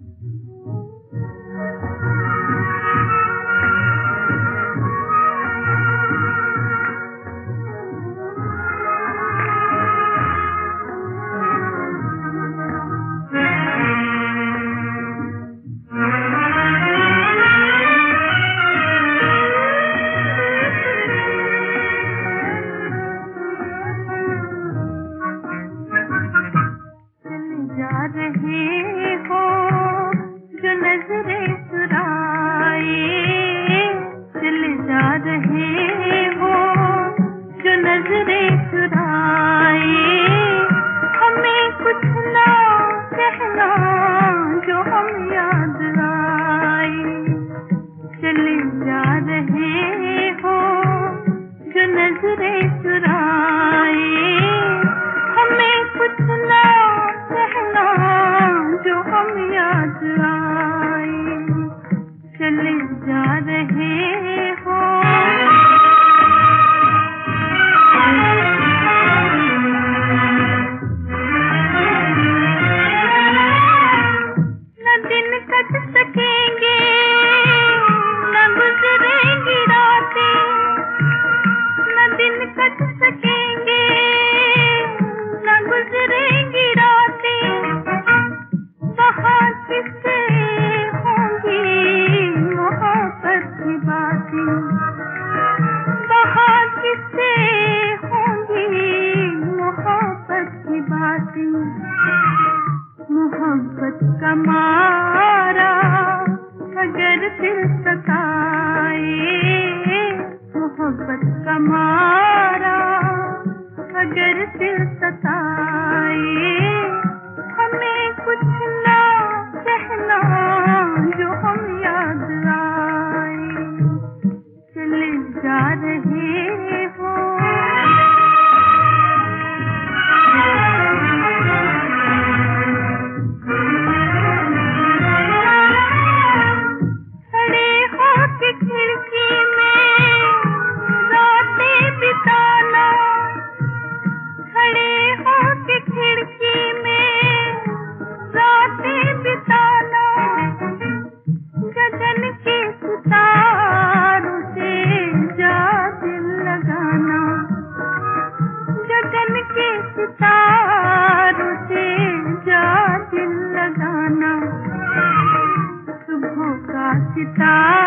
रहे हो जो नजरें चुराए, चले जा रहे हो जो नजरें चुराए, हमें कुछ ना कहना जो हम याद आए। चले जा रहे हो जो नजरें चुराए, हमें कुछ ना कहना जो हम याद आए। चले जा रहे हो। न दिन कट सकेंगे न गुजरेंगी रातें, न दिन कट सकेंगे न गुजरेंगी रातें, वहाँ किससे होंगी मोहब्बत की बातें, वहाँ किससे होंगी मोहब्बत की बातें। मोहब्बत का मारा अगर दिल सताए, मोहब्बत का मारा अगर दिल सताए, हमें कुछ ना कहना जो हम याद आए। चले जा रहे हो। खड़े होके खिड़की में रातें बिताना, खड़े होके खिड़की में रातें बिताना, गगन के सितारों से जा दिल लगाना, गगन के सितारों से जा दिल लगाना। सुबह का सितारा